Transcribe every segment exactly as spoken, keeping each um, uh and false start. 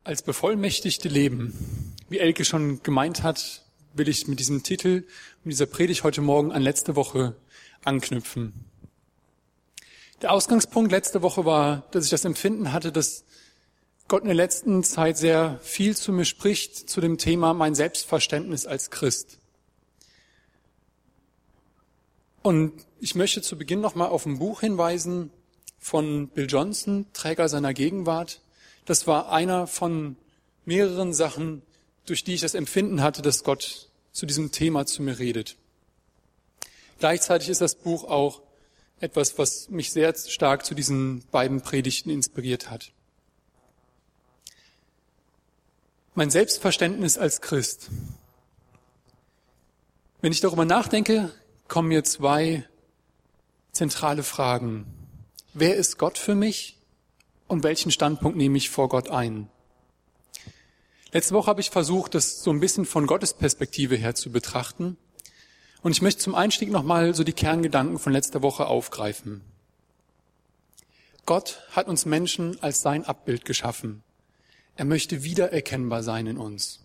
Als Bevollmächtigte leben. Wie Elke schon gemeint hat, will ich mit diesem Titel und dieser Predigt heute Morgen an letzte Woche anknüpfen. Der Ausgangspunkt letzte Woche war, dass ich das Empfinden hatte, dass Gott in der letzten Zeit sehr viel zu mir spricht zu dem Thema mein Selbstverständnis als Christ. Und ich möchte zu Beginn nochmal auf ein Buch hinweisen von Bill Johnson, Träger seiner Gegenwart. Das war einer von mehreren Sachen, durch die ich das Empfinden hatte, dass Gott zu diesem Thema zu mir redet. Gleichzeitig ist das Buch auch etwas, was mich sehr stark zu diesen beiden Predigten inspiriert hat. Mein Selbstverständnis als Christ. Wenn ich darüber nachdenke, kommen mir zwei zentrale Fragen. Wer ist Gott für mich? Und welchen Standpunkt nehme ich vor Gott ein? Letzte Woche habe ich versucht, das so ein bisschen von Gottes Perspektive her zu betrachten. Und ich möchte zum Einstieg nochmal so die Kerngedanken von letzter Woche aufgreifen. Gott hat uns Menschen als sein Abbild geschaffen. Er möchte wiedererkennbar sein in uns.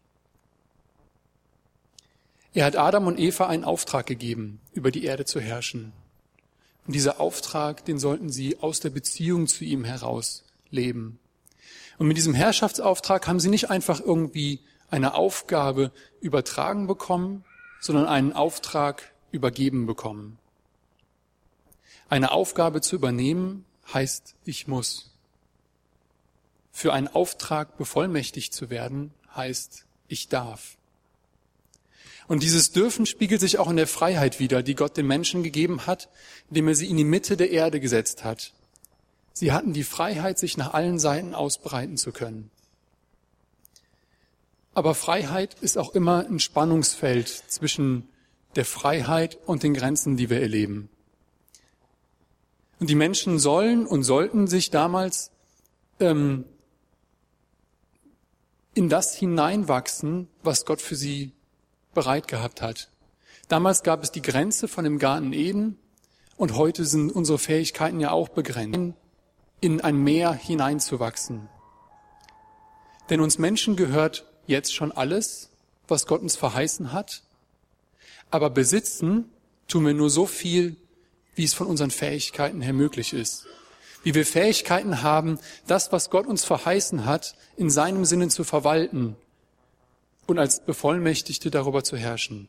Er hat Adam und Eva einen Auftrag gegeben, über die Erde zu herrschen. Und dieser Auftrag, den sollten sie aus der Beziehung zu ihm heraus leben. Und mit diesem Herrschaftsauftrag haben sie nicht einfach irgendwie eine Aufgabe übertragen bekommen, sondern einen Auftrag übergeben bekommen. Eine Aufgabe zu übernehmen heißt, ich muss. Für einen Auftrag bevollmächtigt zu werden heißt, ich darf. Und dieses Dürfen spiegelt sich auch in der Freiheit wider, die Gott den Menschen gegeben hat, indem er sie in die Mitte der Erde gesetzt hat. Sie hatten die Freiheit, sich nach allen Seiten ausbreiten zu können. Aber Freiheit ist auch immer ein Spannungsfeld zwischen der Freiheit und den Grenzen, die wir erleben. Und die Menschen sollen und sollten sich damals ähm, in das hineinwachsen, was Gott für sie bereit gehabt hat. Damals gab es die Grenze von dem Garten Eden und heute sind unsere Fähigkeiten ja auch begrenzt, in ein Meer hineinzuwachsen. Denn uns Menschen gehört jetzt schon alles, was Gott uns verheißen hat, aber besitzen tun wir nur so viel, wie es von unseren Fähigkeiten her möglich ist. Wie wir Fähigkeiten haben, das, was Gott uns verheißen hat, in seinem Sinne zu verwalten und als Bevollmächtigte darüber zu herrschen.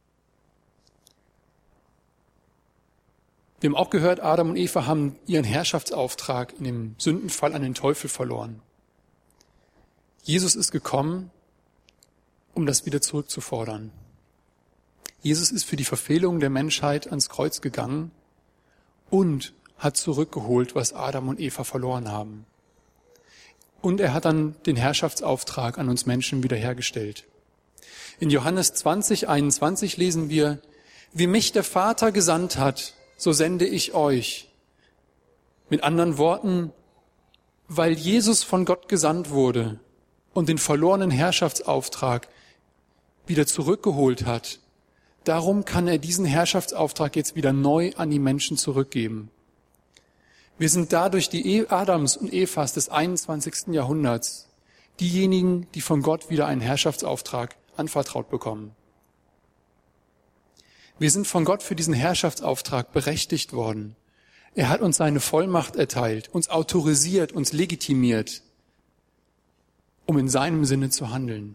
Wir haben auch gehört, Adam und Eva haben ihren Herrschaftsauftrag in dem Sündenfall an den Teufel verloren. Jesus ist gekommen, um das wieder zurückzufordern. Jesus ist für die Verfehlung der Menschheit ans Kreuz gegangen und hat zurückgeholt, was Adam und Eva verloren haben. Und er hat dann den Herrschaftsauftrag an uns Menschen wiederhergestellt. In Johannes zwanzig, einundzwanzig lesen wir, wie mich der Vater gesandt hat, so sende ich euch. Mit anderen Worten, weil Jesus von Gott gesandt wurde und den verlorenen Herrschaftsauftrag wieder zurückgeholt hat, darum kann er diesen Herrschaftsauftrag jetzt wieder neu an die Menschen zurückgeben. Wir sind dadurch die Adams und Evas des einundzwanzigsten Jahrhunderts, diejenigen, die von Gott wieder einen Herrschaftsauftrag anvertraut bekommen. Wir sind von Gott für diesen Herrschaftsauftrag berechtigt worden. Er hat uns seine Vollmacht erteilt, uns autorisiert, uns legitimiert, um in seinem Sinne zu handeln.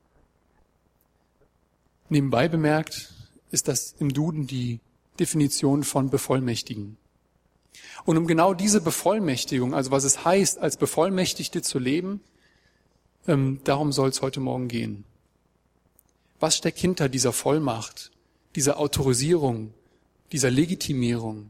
Nebenbei bemerkt ist das im Duden die Definition von Bevollmächtigen. Und um genau diese Bevollmächtigung, also was es heißt, als Bevollmächtigte zu leben, ähm, darum soll es heute Morgen gehen. Was steckt hinter dieser Vollmacht, dieser Autorisierung, dieser Legitimierung?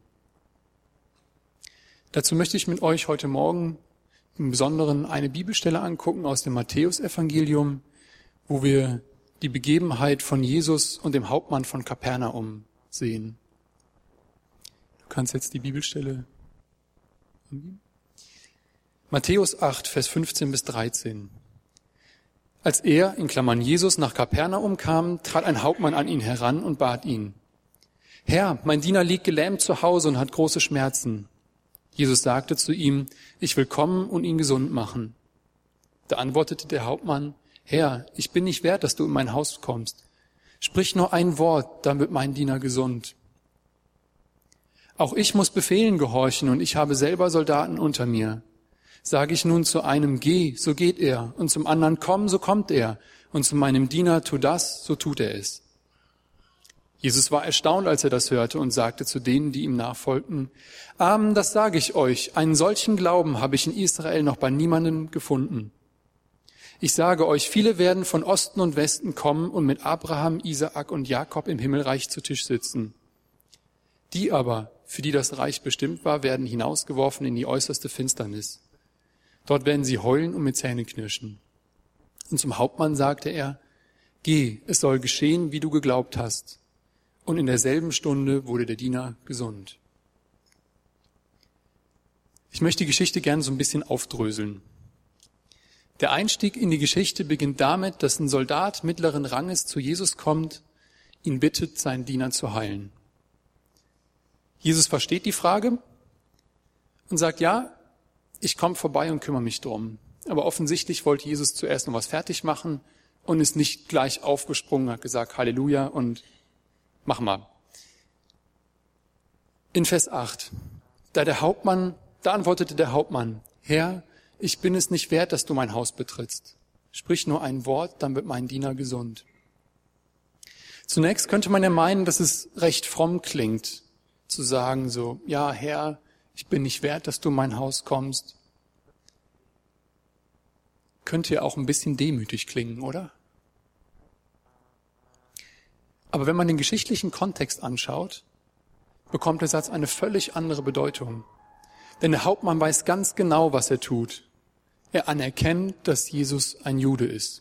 Dazu möchte ich mit euch heute Morgen im Besonderen eine Bibelstelle angucken aus dem Matthäusevangelium, wo wir die Begebenheit von Jesus und dem Hauptmann von Kapernaum sehen. Du kannst jetzt die Bibelstelle angeben. Matthäus acht, Vers fünfzehn bis dreizehn. Als er, in Klammern Jesus, nach Kapernaum kam, trat ein Hauptmann an ihn heran und bat ihn: Herr, mein Diener liegt gelähmt zu Hause und hat große Schmerzen. Jesus sagte zu ihm: Ich will kommen und ihn gesund machen. Da antwortete der Hauptmann, Herr, ich bin nicht wert, dass du in mein Haus kommst. Sprich nur ein Wort, dann wird mein Diener gesund. Auch ich muss Befehlen gehorchen und ich habe selber Soldaten unter mir. Sage ich nun zu einem, geh, so geht er, und zum anderen, komm, so kommt er, und zu meinem Diener, tu das, so tut er es. Jesus war erstaunt, als er das hörte, und sagte zu denen, die ihm nachfolgten, Amen, das sage ich euch, einen solchen Glauben habe ich in Israel noch bei niemandem gefunden. Ich sage euch, viele werden von Osten und Westen kommen und mit Abraham, Isaak und Jakob im Himmelreich zu Tisch sitzen. Die aber, für die das Reich bestimmt war, werden hinausgeworfen in die äußerste Finsternis. Dort werden sie heulen und mit Zähnen knirschen. Und zum Hauptmann sagte er, geh, es soll geschehen, wie du geglaubt hast. Und in derselben Stunde wurde der Diener gesund. Ich möchte die Geschichte gerne so ein bisschen aufdröseln. Der Einstieg in die Geschichte beginnt damit, dass ein Soldat mittleren Ranges zu Jesus kommt, ihn bittet, seinen Diener zu heilen. Jesus versteht die Frage und sagt, ja, ich komme vorbei und kümmere mich drum. Aber offensichtlich wollte Jesus zuerst noch was fertig machen und ist nicht gleich aufgesprungen, hat gesagt, Halleluja und mach mal. In Vers acht, da der Hauptmann, da antwortete der Hauptmann, Herr, ich bin es nicht wert, dass du mein Haus betrittst. Sprich nur ein Wort, dann wird mein Diener gesund. Zunächst könnte man ja meinen, dass es recht fromm klingt, zu sagen so, ja Herr, ich bin nicht wert, dass du in mein Haus kommst. Könnte ja auch ein bisschen demütig klingen, oder? Aber wenn man den geschichtlichen Kontext anschaut, bekommt der Satz eine völlig andere Bedeutung. Denn der Hauptmann weiß ganz genau, was er tut. Er anerkennt, dass Jesus ein Jude ist.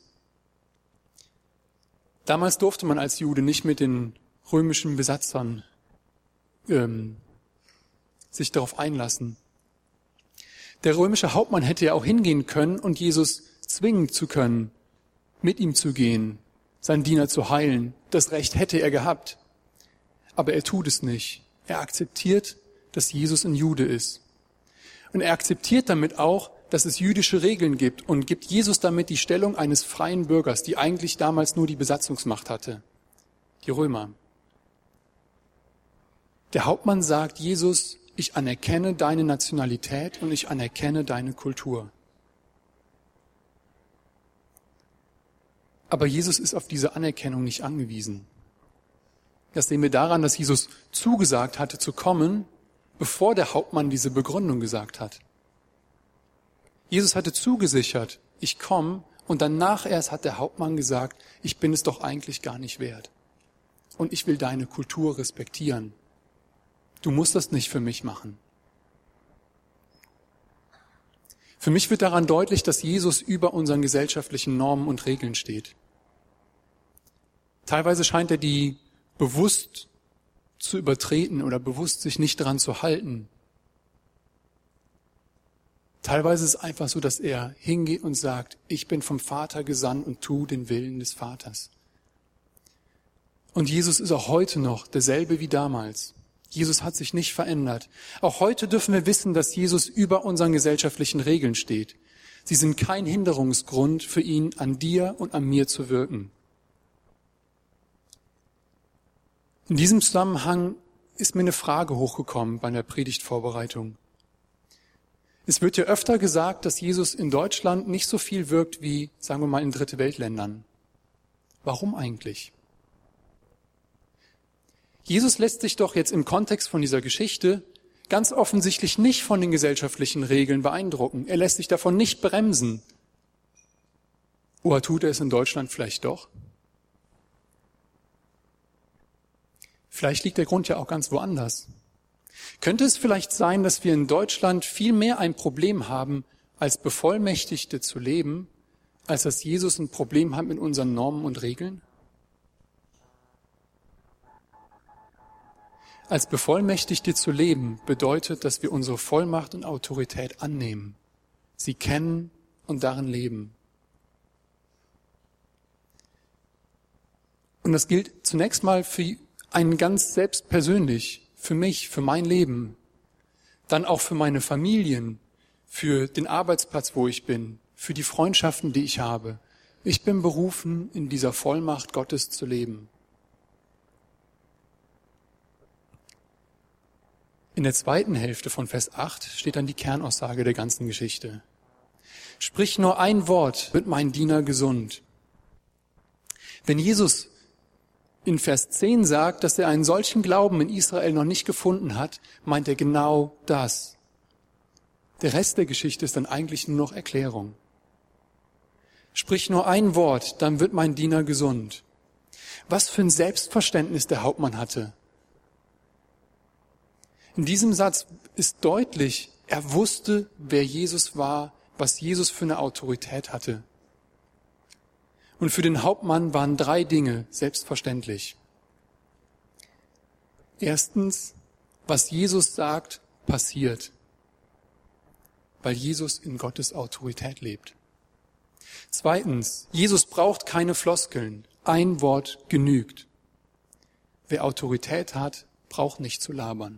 Damals durfte man als Jude nicht mit den römischen Besatzern ähm, sich darauf einlassen. Der römische Hauptmann hätte ja auch hingehen können und Jesus zwingen zu können, mit ihm zu gehen, seinen Diener zu heilen. Das Recht hätte er gehabt. Aber er tut es nicht. Er akzeptiert, dass Jesus ein Jude ist. Und er akzeptiert damit auch, dass es jüdische Regeln gibt und gibt Jesus damit die Stellung eines freien Bürgers, die eigentlich damals nur die Besatzungsmacht hatte, die Römer. Der Hauptmann sagt, Jesus, ich anerkenne deine Nationalität und ich anerkenne deine Kultur. Aber Jesus ist auf diese Anerkennung nicht angewiesen. Das sehen wir daran, dass Jesus zugesagt hatte zu kommen, bevor der Hauptmann diese Begründung gesagt hat. Jesus hatte zugesichert, ich komme, und danach erst hat der Hauptmann gesagt, ich bin es doch eigentlich gar nicht wert. Und ich will deine Kultur respektieren. Du musst das nicht für mich machen. Für mich wird daran deutlich, dass Jesus über unseren gesellschaftlichen Normen und Regeln steht. Teilweise scheint er die bewusst zu übertreten oder bewusst sich nicht daran zu halten. Teilweise ist es einfach so, dass er hingeht und sagt, ich bin vom Vater gesandt und tu den Willen des Vaters. Und Jesus ist auch heute noch derselbe wie damals. Jesus hat sich nicht verändert. Auch heute dürfen wir wissen, dass Jesus über unseren gesellschaftlichen Regeln steht. Sie sind kein Hinderungsgrund für ihn, an dir und an mir zu wirken. In diesem Zusammenhang ist mir eine Frage hochgekommen bei der Predigtvorbereitung. Es wird ja öfter gesagt, dass Jesus in Deutschland nicht so viel wirkt wie, sagen wir mal, in Dritte Weltländern. Warum eigentlich? Jesus lässt sich doch jetzt im Kontext von dieser Geschichte ganz offensichtlich nicht von den gesellschaftlichen Regeln beeindrucken. Er lässt sich davon nicht bremsen. Oder tut er es in Deutschland vielleicht doch? Vielleicht liegt der Grund ja auch ganz woanders. Könnte es vielleicht sein, dass wir in Deutschland viel mehr ein Problem haben, als Bevollmächtigte zu leben, als dass Jesus ein Problem hat mit unseren Normen und Regeln? Als Bevollmächtigte zu leben bedeutet, dass wir unsere Vollmacht und Autorität annehmen, sie kennen und darin leben. Und das gilt zunächst mal für einen ganz selbst persönlich, für mich, für mein Leben, dann auch für meine Familien, für den Arbeitsplatz, wo ich bin, für die Freundschaften, die ich habe. Ich bin berufen, in dieser Vollmacht Gottes zu leben. In der zweiten Hälfte von Vers acht steht dann die Kernaussage der ganzen Geschichte. Sprich nur ein Wort, wird mein Diener gesund. Wenn Jesus in Vers zehn sagt, dass er einen solchen Glauben in Israel noch nicht gefunden hat, meint er genau das. Der Rest der Geschichte ist dann eigentlich nur noch Erklärung. Sprich nur ein Wort, dann wird mein Diener gesund. Was für ein Selbstverständnis der Hauptmann hatte. In diesem Satz ist deutlich, er wusste, wer Jesus war, was Jesus für eine Autorität hatte. Und für den Hauptmann waren drei Dinge selbstverständlich. Erstens, was Jesus sagt, passiert, weil Jesus in Gottes Autorität lebt. Zweitens, Jesus braucht keine Floskeln. Ein Wort genügt. Wer Autorität hat, braucht nicht zu labern.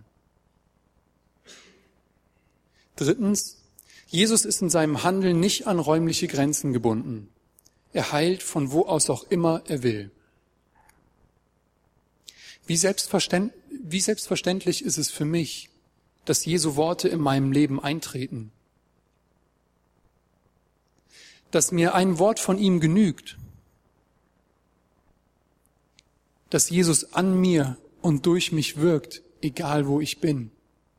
Drittens, Jesus ist in seinem Handeln nicht an räumliche Grenzen gebunden. Er heilt von wo aus auch immer er will. Wie selbstverständ, wie selbstverständlich ist es für mich, dass Jesu Worte in meinem Leben eintreten. Dass mir ein Wort von ihm genügt. Dass Jesus an mir und durch mich wirkt, egal wo ich bin.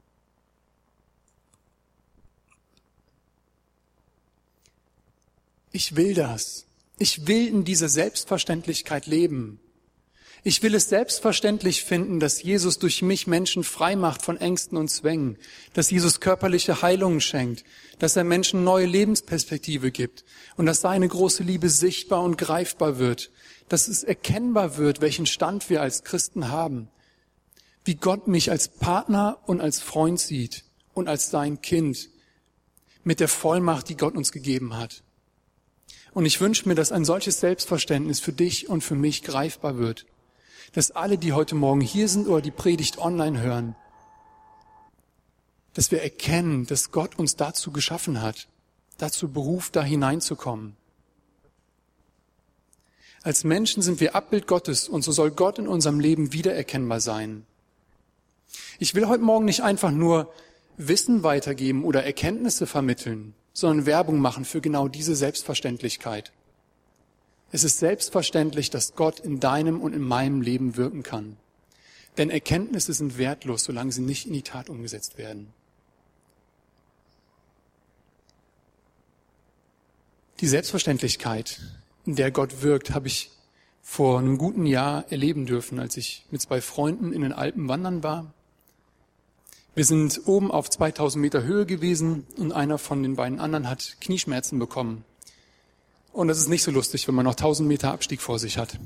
Ich will das. Ich will in dieser Selbstverständlichkeit leben. Ich will es selbstverständlich finden, dass Jesus durch mich Menschen frei macht von Ängsten und Zwängen, dass Jesus körperliche Heilungen schenkt, dass er Menschen neue Lebensperspektive gibt und dass seine große Liebe sichtbar und greifbar wird, dass es erkennbar wird, welchen Stand wir als Christen haben, wie Gott mich als Partner und als Freund sieht und als sein Kind mit der Vollmacht, die Gott uns gegeben hat. Und ich wünsche mir, dass ein solches Selbstverständnis für dich und für mich greifbar wird. Dass alle, die heute Morgen hier sind oder die Predigt online hören, dass wir erkennen, dass Gott uns dazu geschaffen hat, dazu beruft, da hineinzukommen. Als Menschen sind wir Abbild Gottes und so soll Gott in unserem Leben wiedererkennbar sein. Ich will heute Morgen nicht einfach nur Wissen weitergeben oder Erkenntnisse vermitteln, sondern Werbung machen für genau diese Selbstverständlichkeit. Es ist selbstverständlich, dass Gott in deinem und in meinem Leben wirken kann. Denn Erkenntnisse sind wertlos, solange sie nicht in die Tat umgesetzt werden. Die Selbstverständlichkeit, in der Gott wirkt, habe ich vor einem guten Jahr erleben dürfen, als ich mit zwei Freunden in den Alpen wandern war. Wir sind oben auf zweitausend Meter Höhe gewesen und einer von den beiden anderen hat Knieschmerzen bekommen. Und das ist nicht so lustig, wenn man noch tausend Meter Abstieg vor sich hat.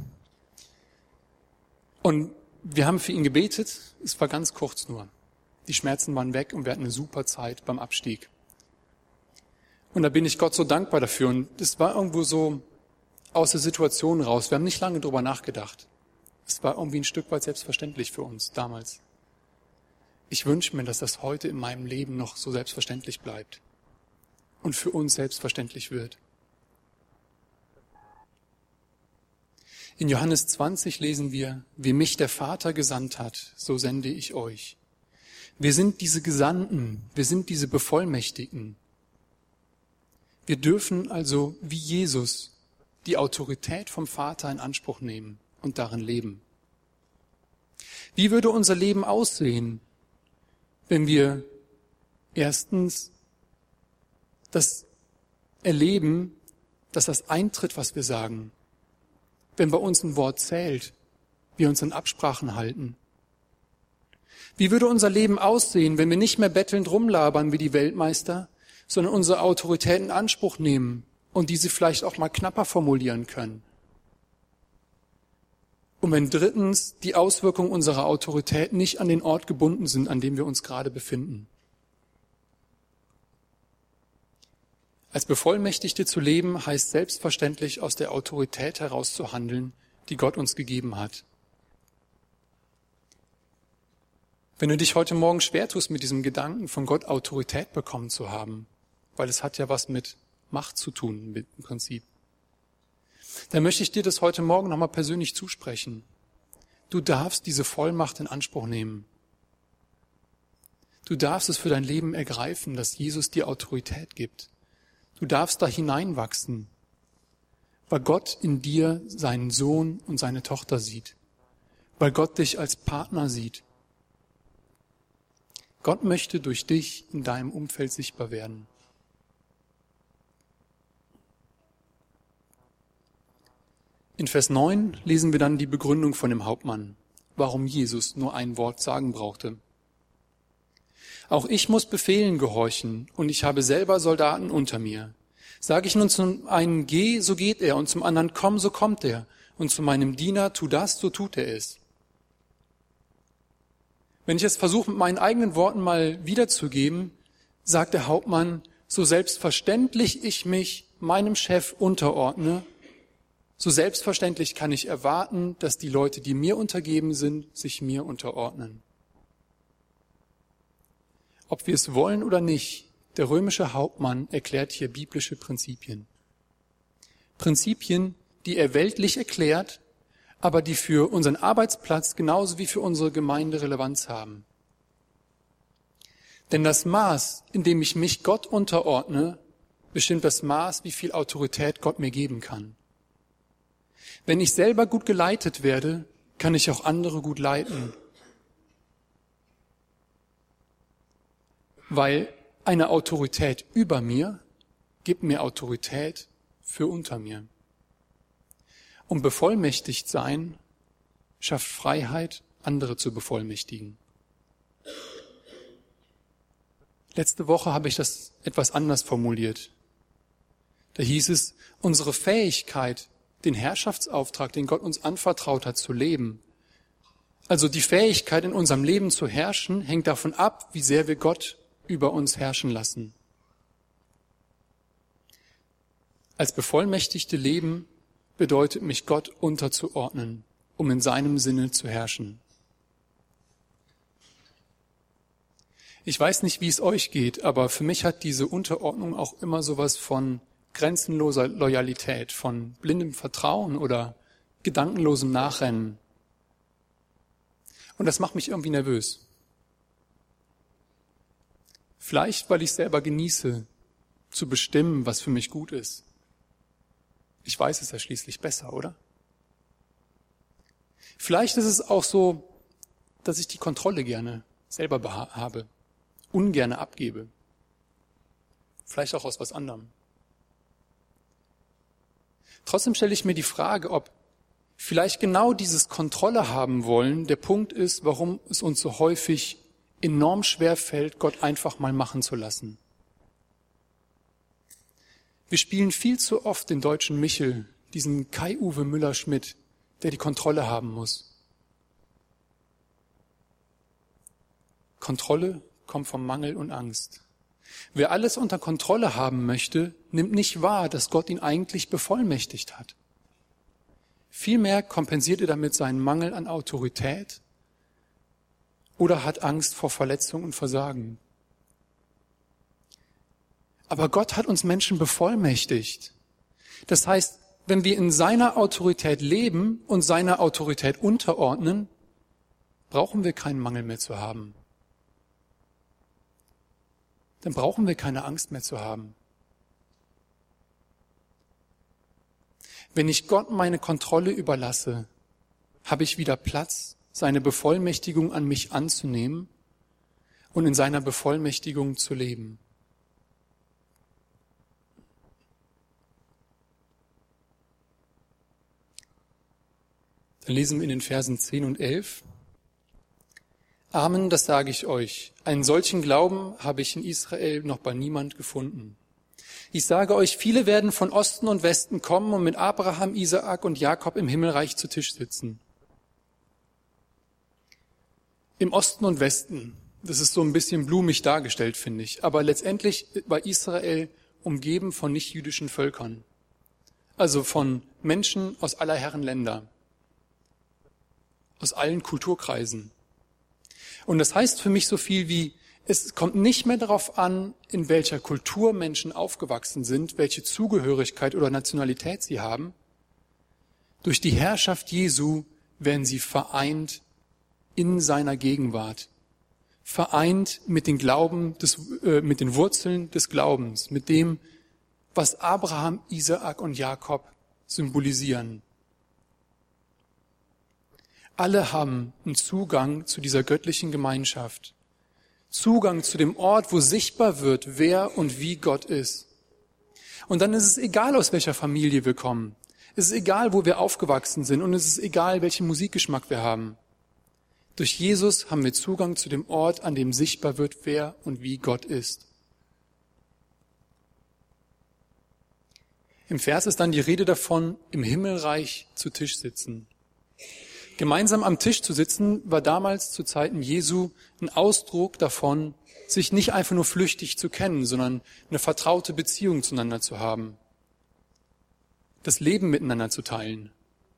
Und wir haben für ihn gebetet, es war ganz kurz nur. Die Schmerzen waren weg und wir hatten eine super Zeit beim Abstieg. Und da bin ich Gott so dankbar dafür. Und es war irgendwo so aus der Situation raus. Wir haben nicht lange drüber nachgedacht. Es war irgendwie ein Stück weit selbstverständlich für uns damals. Ich wünsche mir, dass das heute in meinem Leben noch so selbstverständlich bleibt und für uns selbstverständlich wird. In Johannes zwanzig lesen wir, wie mich der Vater gesandt hat, so sende ich euch. Wir sind diese Gesandten, wir sind diese Bevollmächtigten. Wir dürfen also wie Jesus die Autorität vom Vater in Anspruch nehmen und darin leben. Wie würde unser Leben aussehen, wenn wir erstens das erleben, dass das eintritt, was wir sagen, wenn bei uns ein Wort zählt, wir uns an Absprachen halten? Wie würde unser Leben aussehen, wenn wir nicht mehr bettelnd rumlabern wie die Weltmeister, sondern unsere Autorität in Anspruch nehmen und diese vielleicht auch mal knapper formulieren können? Und wenn drittens die Auswirkungen unserer Autorität nicht an den Ort gebunden sind, an dem wir uns gerade befinden. Als Bevollmächtigte zu leben, heißt selbstverständlich aus der Autorität heraus zu handeln, die Gott uns gegeben hat. Wenn du dich heute Morgen schwer tust mit diesem Gedanken, von Gott Autorität bekommen zu haben, weil es hat ja was mit Macht zu tun im Prinzip. Da möchte ich dir das heute Morgen nochmal persönlich zusprechen. Du darfst diese Vollmacht in Anspruch nehmen. Du darfst es für dein Leben ergreifen, dass Jesus dir Autorität gibt. Du darfst da hineinwachsen, weil Gott in dir seinen Sohn und seine Tochter sieht, weil Gott dich als Partner sieht. Gott möchte durch dich in deinem Umfeld sichtbar werden. In Vers neun lesen wir dann die Begründung von dem Hauptmann, warum Jesus nur ein Wort sagen brauchte. Auch ich muss Befehlen gehorchen und ich habe selber Soldaten unter mir. Sage ich nun zum einen, geh, so geht er, und zum anderen, komm, so kommt er, und zu meinem Diener, tu das, so tut er es. Wenn ich es versuche, mit meinen eigenen Worten mal wiederzugeben, sagt der Hauptmann, so selbstverständlich ich mich meinem Chef unterordne, so selbstverständlich kann ich erwarten, dass die Leute, die mir untergeben sind, sich mir unterordnen. Ob wir es wollen oder nicht, der römische Hauptmann erklärt hier biblische Prinzipien. Prinzipien, die er weltlich erklärt, aber die für unseren Arbeitsplatz genauso wie für unsere Gemeinde Relevanz haben. Denn das Maß, in dem ich mich Gott unterordne, bestimmt das Maß, wie viel Autorität Gott mir geben kann. Wenn ich selber gut geleitet werde, kann ich auch andere gut leiten. Weil eine Autorität über mir gibt mir Autorität für unter mir. Und bevollmächtigt sein schafft Freiheit, andere zu bevollmächtigen. Letzte Woche habe ich das etwas anders formuliert. Da hieß es, unsere Fähigkeit, den Herrschaftsauftrag, den Gott uns anvertraut hat, zu leben. Also die Fähigkeit, in unserem Leben zu herrschen, hängt davon ab, wie sehr wir Gott über uns herrschen lassen. Als Bevollmächtigte leben bedeutet, mich Gott unterzuordnen, um in seinem Sinne zu herrschen. Ich weiß nicht, wie es euch geht, aber für mich hat diese Unterordnung auch immer sowas von grenzenloser Loyalität, von blindem Vertrauen oder gedankenlosem Nachrennen. Und das macht mich irgendwie nervös. Vielleicht, weil ich selber genieße, zu bestimmen, was für mich gut ist. Ich weiß es ja schließlich besser, oder? Vielleicht ist es auch so, dass ich die Kontrolle gerne selber beha- habe, ungerne abgebe. Vielleicht auch aus was anderem. Trotzdem stelle ich mir die Frage, ob vielleicht genau dieses Kontrolle haben wollen der Punkt ist, warum es uns so häufig enorm schwer fällt, Gott einfach mal machen zu lassen. Wir spielen viel zu oft den deutschen Michel, diesen Kai-Uwe Müller-Schmidt, der die Kontrolle haben muss. Kontrolle kommt vom Mangel und Angst. Wer alles unter Kontrolle haben möchte, nimmt nicht wahr, dass Gott ihn eigentlich bevollmächtigt hat. Vielmehr kompensiert er damit seinen Mangel an Autorität oder hat Angst vor Verletzung und Versagen. Aber Gott hat uns Menschen bevollmächtigt. Das heißt, wenn wir in seiner Autorität leben und seiner Autorität unterordnen, brauchen wir keinen Mangel mehr zu haben. Dann brauchen wir keine Angst mehr zu haben. Wenn ich Gott meine Kontrolle überlasse, habe ich wieder Platz, seine Bevollmächtigung an mich anzunehmen und in seiner Bevollmächtigung zu leben. Dann lesen wir in den Versen zehn und elf. Amen, das sage ich euch. Einen solchen Glauben habe ich in Israel noch bei niemand gefunden. Ich sage euch, viele werden von Osten und Westen kommen und mit Abraham, Isaak und Jakob im Himmelreich zu Tisch sitzen. Im Osten und Westen, das ist so ein bisschen blumig dargestellt, finde ich. Aber letztendlich war Israel umgeben von nichtjüdischen Völkern. Also von Menschen aus aller Herren Länder. Aus allen Kulturkreisen. Und das heißt für mich so viel wie, Es kommt nicht mehr darauf an, in welcher Kultur Menschen aufgewachsen sind, welche Zugehörigkeit oder Nationalität sie haben. Durch die Herrschaft Jesu werden sie vereint in seiner Gegenwart. Vereint mit den Glauben des, äh, mit den Wurzeln des Glaubens, mit dem, was Abraham, Isaak und Jakob symbolisieren. Alle haben einen Zugang zu dieser göttlichen Gemeinschaft. Zugang zu dem Ort, wo sichtbar wird, wer und wie Gott ist. Und dann ist es egal, aus welcher Familie wir kommen. Es ist egal, wo wir aufgewachsen sind, und es ist egal, welchen Musikgeschmack wir haben. Durch Jesus haben wir Zugang zu dem Ort, an dem sichtbar wird, wer und wie Gott ist. Im Vers ist dann die Rede davon, im Himmelreich zu Tisch sitzen. Gemeinsam am Tisch zu sitzen, war damals zu Zeiten Jesu ein Ausdruck davon, sich nicht einfach nur flüchtig zu kennen, sondern eine vertraute Beziehung zueinander zu haben. Das Leben miteinander zu teilen.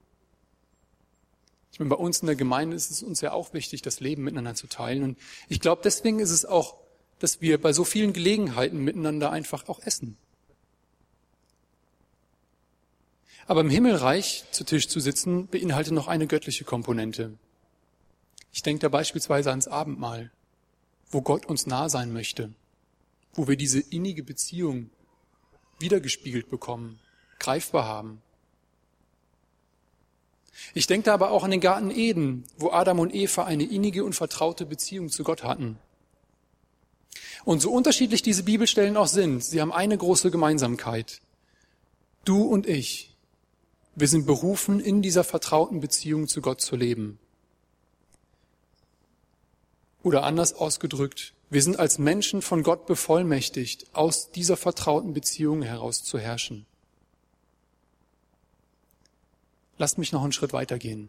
Ich meine, bei uns in der Gemeinde ist es uns ja auch wichtig, das Leben miteinander zu teilen. Und ich glaube, deswegen ist es auch, dass wir bei so vielen Gelegenheiten miteinander einfach auch essen. Aber im Himmelreich zu Tisch zu sitzen, beinhaltet noch eine göttliche Komponente. Ich denke da beispielsweise ans Abendmahl, wo Gott uns nah sein möchte, wo wir diese innige Beziehung wiedergespiegelt bekommen, greifbar haben. Ich denke da aber auch an den Garten Eden, wo Adam und Eva eine innige und vertraute Beziehung zu Gott hatten. Und so unterschiedlich diese Bibelstellen auch sind, sie haben eine große Gemeinsamkeit. Du und ich. Wir sind berufen, in dieser vertrauten Beziehung zu Gott zu leben. Oder anders ausgedrückt, wir sind als Menschen von Gott bevollmächtigt, aus dieser vertrauten Beziehung heraus zu herrschen. Lasst mich noch einen Schritt weitergehen.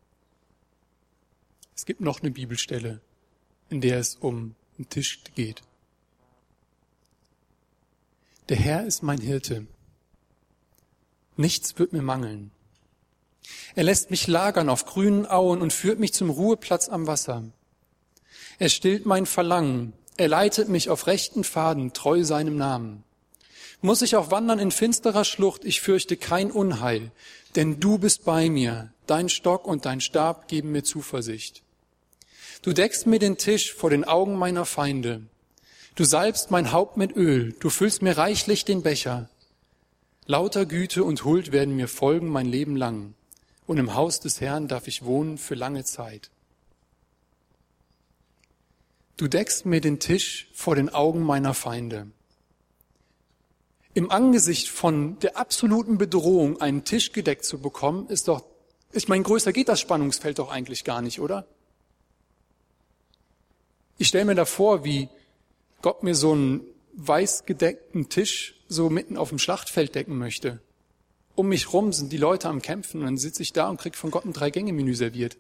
Es gibt noch eine Bibelstelle, in der es um den Tisch geht. Der Herr ist mein Hirte. Nichts wird mir mangeln. Er lässt mich lagern auf grünen Auen und führt mich zum Ruheplatz am Wasser. Er stillt mein Verlangen. Er leitet mich auf rechten Pfaden, treu seinem Namen. Muss ich auch wandern in finsterer Schlucht, ich fürchte kein Unheil, denn du bist bei mir. Dein Stock und dein Stab geben mir Zuversicht. Du deckst mir den Tisch vor den Augen meiner Feinde. Du salbst mein Haupt mit Öl. Du füllst mir reichlich den Becher. Lauter Güte und Huld werden mir folgen mein Leben lang, und im Haus des Herrn darf ich wohnen für lange Zeit. Du deckst mir den Tisch vor den Augen meiner Feinde. Im Angesicht von der absoluten Bedrohung einen Tisch gedeckt zu bekommen, ist doch, ich meine, größer geht das Spannungsfeld doch eigentlich gar nicht, oder? Ich stelle mir da vor, wie Gott mir so einen weiß gedeckten Tisch so mitten auf dem Schlachtfeld decken möchte. Um mich rum sind die Leute am Kämpfen und dann sitze ich da und krieg von Gott ein Drei-Gänge-Menü serviert.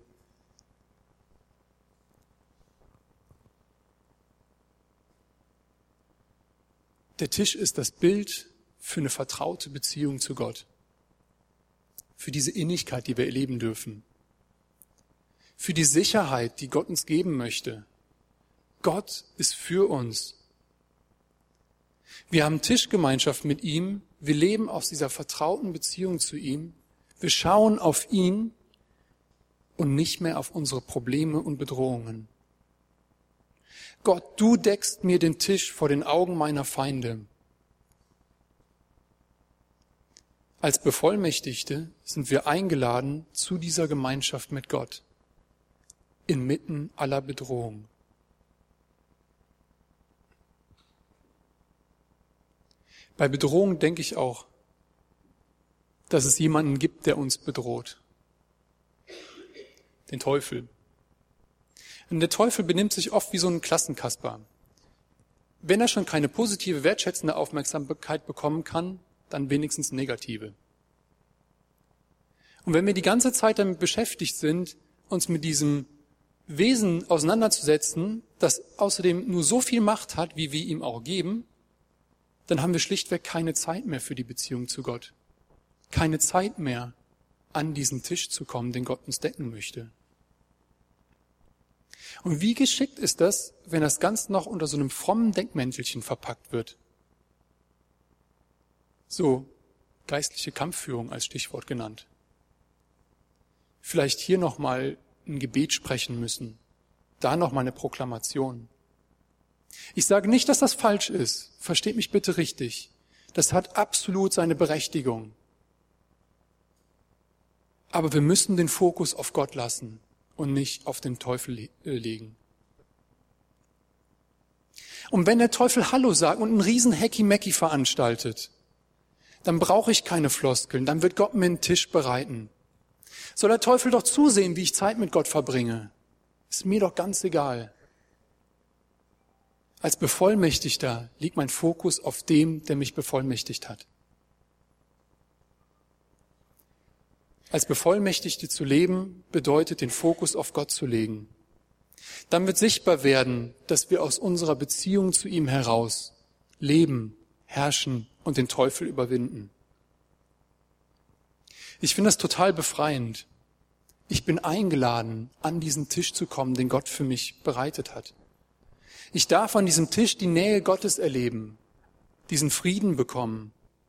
Der Tisch ist das Bild für eine vertraute Beziehung zu Gott. Für diese Innigkeit, die wir erleben dürfen. Für die Sicherheit, die Gott uns geben möchte. Gott ist für uns. Wir haben Tischgemeinschaft mit ihm, wir leben aus dieser vertrauten Beziehung zu ihm, wir schauen auf ihn und nicht mehr auf unsere Probleme und Bedrohungen. Gott, du deckst mir den Tisch vor den Augen meiner Feinde. Als Bevollmächtigte sind wir eingeladen zu dieser Gemeinschaft mit Gott, inmitten aller Bedrohung. Bei Bedrohung denke ich auch, dass es jemanden gibt, der uns bedroht. Den Teufel. Und der Teufel benimmt sich oft wie so ein Klassenkasper. Wenn er schon keine positive, wertschätzende Aufmerksamkeit bekommen kann, dann wenigstens negative. Und wenn wir die ganze Zeit damit beschäftigt sind, uns mit diesem Wesen auseinanderzusetzen, das außerdem nur so viel Macht hat, wie wir ihm auch geben, dann haben wir schlichtweg keine Zeit mehr für die Beziehung zu Gott. Keine Zeit mehr, an diesen Tisch zu kommen, den Gott uns decken möchte. Und wie geschickt ist das, wenn das Ganze noch unter so einem frommen Denkmäntelchen verpackt wird? So, geistliche Kampfführung als Stichwort genannt. Vielleicht hier nochmal ein Gebet sprechen müssen, da nochmal eine Proklamation. Ich sage nicht, dass das falsch ist, versteht mich bitte richtig. Das hat absolut seine Berechtigung. Aber wir müssen den Fokus auf Gott lassen und nicht auf den Teufel le- äh, legen. Und wenn der Teufel Hallo sagt und einen riesen Hecki-Mecki veranstaltet, dann brauche ich keine Floskeln, dann wird Gott mir einen Tisch bereiten. Soll der Teufel doch zusehen, wie ich Zeit mit Gott verbringe. Ist mir doch ganz egal. Als Bevollmächtigter liegt mein Fokus auf dem, der mich bevollmächtigt hat. Als Bevollmächtigte zu leben, bedeutet, den Fokus auf Gott zu legen. Dann wird sichtbar werden, dass wir aus unserer Beziehung zu ihm heraus leben, herrschen und den Teufel überwinden. Ich finde das total befreiend. Ich bin eingeladen, an diesen Tisch zu kommen, den Gott für mich bereitet hat. Ich darf an diesem Tisch die Nähe Gottes erleben, diesen Frieden bekommen.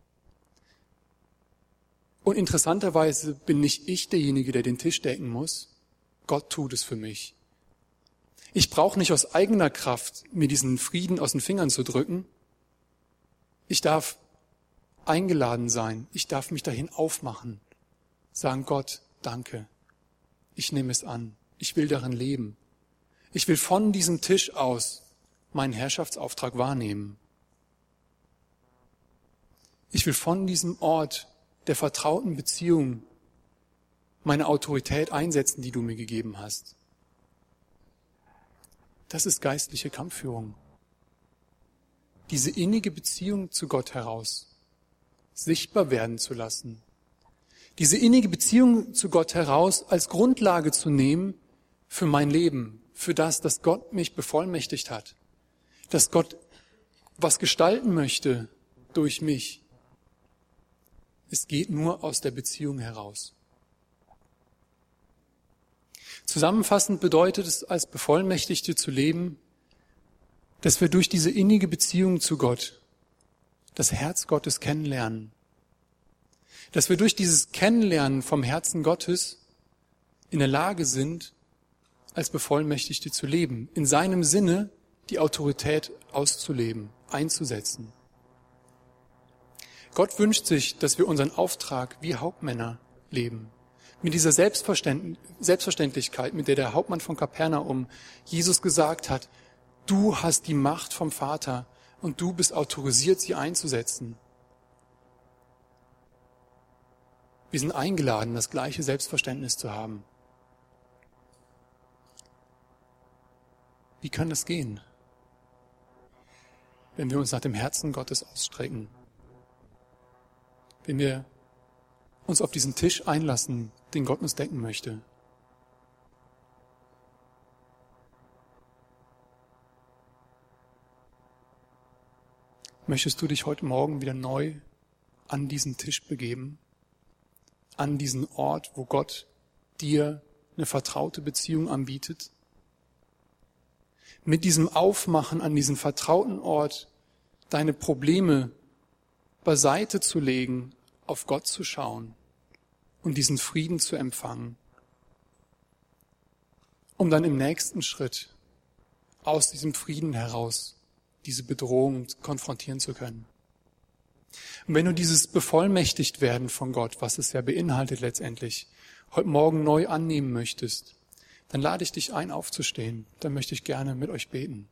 Und interessanterweise bin nicht ich derjenige, der den Tisch decken muss. Gott tut es für mich. Ich brauche nicht aus eigener Kraft, mir diesen Frieden aus den Fingern zu drücken. Ich darf eingeladen sein. Ich darf mich dahin aufmachen. Sagen, Gott, danke. Ich nehme es an. Ich will darin leben. Ich will von diesem Tisch aus meinen Herrschaftsauftrag wahrnehmen. Ich will von diesem Ort der vertrauten Beziehung meine Autorität einsetzen, die du mir gegeben hast. Das ist geistliche Kampfführung. Diese innige Beziehung zu Gott heraus sichtbar werden zu lassen. Diese innige Beziehung zu Gott heraus als Grundlage zu nehmen für mein Leben, für das, dass Gott mich bevollmächtigt hat, dass Gott was gestalten möchte durch mich. Es geht nur aus der Beziehung heraus. Zusammenfassend bedeutet es, als Bevollmächtigte zu leben, dass wir durch diese innige Beziehung zu Gott das Herz Gottes kennenlernen. Dass wir durch dieses Kennenlernen vom Herzen Gottes in der Lage sind, als Bevollmächtigte zu leben, in seinem Sinne die Autorität auszuleben, einzusetzen. Gott wünscht sich, dass wir unseren Auftrag wie Hauptmänner leben. Mit dieser Selbstverständlichkeit, mit der der Hauptmann von Kapernaum Jesus gesagt hat, du hast die Macht vom Vater und du bist autorisiert, sie einzusetzen. Wir sind eingeladen, das gleiche Selbstverständnis zu haben. Wie kann das gehen, wenn wir uns nach dem Herzen Gottes ausstrecken? Wenn wir uns auf diesen Tisch einlassen, den Gott uns decken möchte. Möchtest du dich heute Morgen wieder neu an diesen Tisch begeben? An diesen Ort, wo Gott dir eine vertraute Beziehung anbietet? Mit diesem Aufmachen an diesen vertrauten Ort deine Probleme beiseite zu legen, auf Gott zu schauen und diesen Frieden zu empfangen, um dann im nächsten Schritt aus diesem Frieden heraus diese Bedrohung konfrontieren zu können. Und wenn du dieses Bevollmächtigt-Werden von Gott, was es ja beinhaltet letztendlich, heute Morgen neu annehmen möchtest, dann lade ich dich ein, aufzustehen. Dann möchte ich gerne mit euch beten.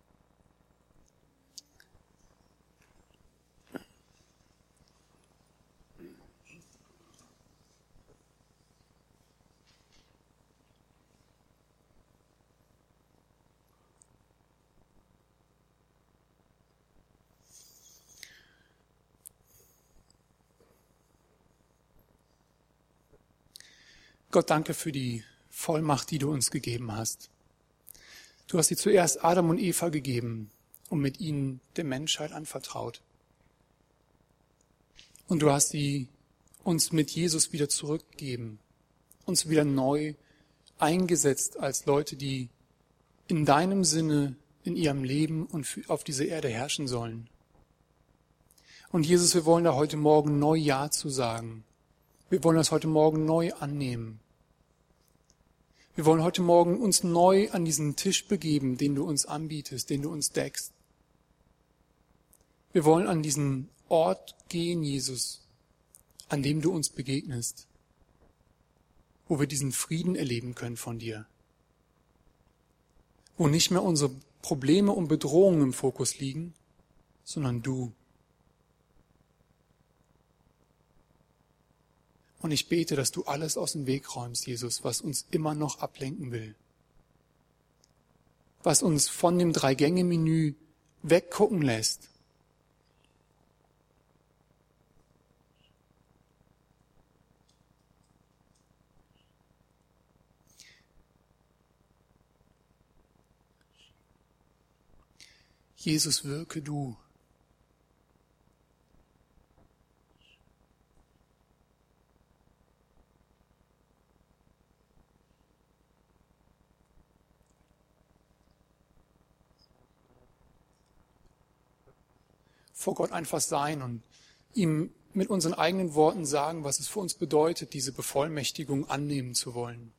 Gott, danke für die Vollmacht, die du uns gegeben hast. Du hast sie zuerst Adam und Eva gegeben und mit ihnen der Menschheit anvertraut. Und du hast sie uns mit Jesus wieder zurückgegeben, uns wieder neu eingesetzt als Leute, die in deinem Sinne in ihrem Leben und auf dieser Erde herrschen sollen. Und Jesus, wir wollen da heute Morgen neu Ja zu sagen. Wir wollen das heute Morgen neu annehmen. Wir wollen heute Morgen uns neu an diesen Tisch begeben, den du uns anbietest, den du uns deckst. Wir wollen an diesen Ort gehen, Jesus, an dem du uns begegnest, wo wir diesen Frieden erleben können von dir, wo nicht mehr unsere Probleme und Bedrohungen im Fokus liegen, sondern du. Und ich bete, dass du alles aus dem Weg räumst, Jesus, was uns immer noch ablenken will. Was uns von dem Drei-Gänge-Menü weggucken lässt. Jesus, wirke du. Vor Gott einfach sein und ihm mit unseren eigenen Worten sagen, was es für uns bedeutet, diese Bevollmächtigung annehmen zu wollen.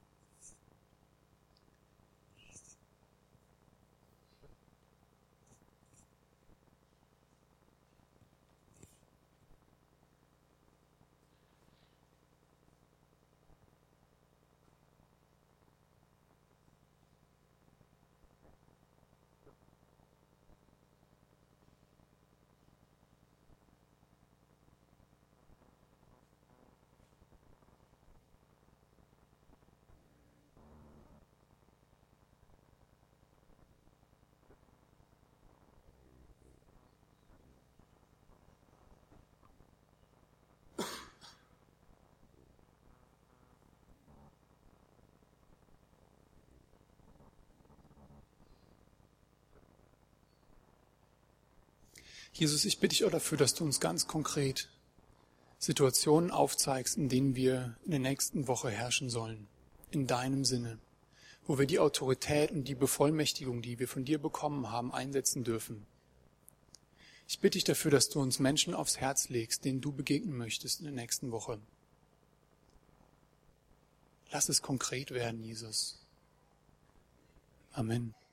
Jesus, ich bitte dich auch dafür, dass du uns ganz konkret Situationen aufzeigst, in denen wir in der nächsten Woche herrschen sollen, in deinem Sinne, wo wir die Autorität und die Bevollmächtigung, die wir von dir bekommen haben, einsetzen dürfen. Ich bitte dich dafür, dass du uns Menschen aufs Herz legst, denen du begegnen möchtest in der nächsten Woche. Lass es konkret werden, Jesus. Amen.